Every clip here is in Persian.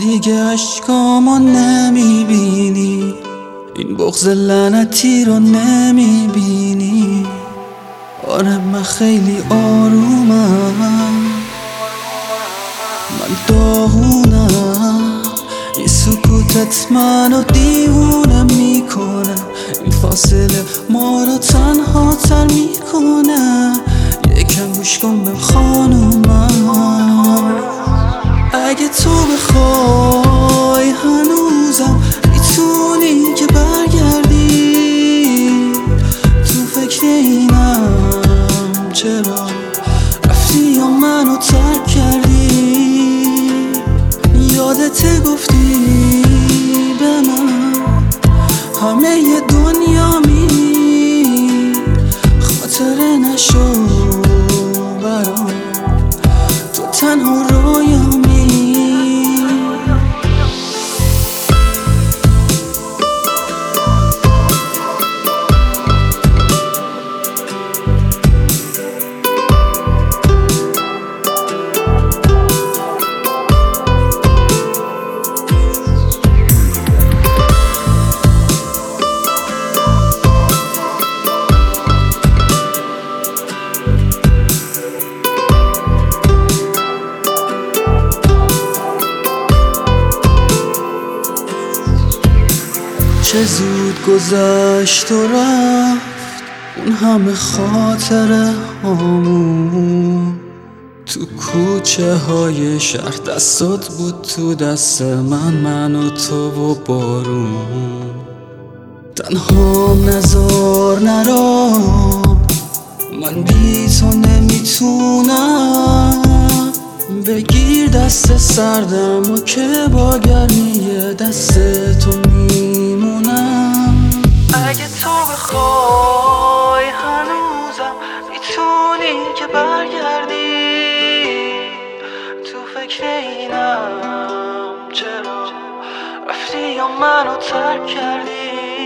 دیگه اشکامو نمیبینی، این بغض لعنتی رو نمیبینی. آره من خیلی آرومم، من داغونم، این سکوتت منو دیوونه میکنه، این فاصله ما رو تنها تر میکنه. یکم گوش کن به خانومم، اگه تو بخوای هنوزم میتونی که برگردی. تو فکر اینم چرا رفتی یا منو ترک کردی. یادت گفتی به من همه دنیامی، خاطره نشو برام تو تنها رویامی. چه زود گذشت و رفت اون همه خاطره هامون. تو کوچه های شهر دستات بود تو دست من و تو و بارون. تنهام نزار نرام، من بی تو نمیتونم. بگیر دست سردم و که با گرمی دست تو میمونم. اگه تو بخوای هنوزم میتونی که برگردی. تو فکر اینم چرا رفتی یا منو ترک کردی.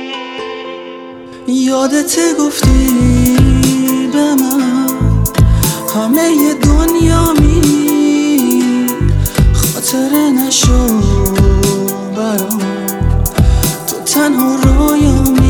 یادت گفتی به من همه دنیامی، خاطره نشو برام تو تنها رویامی.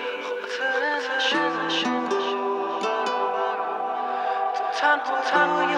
تنها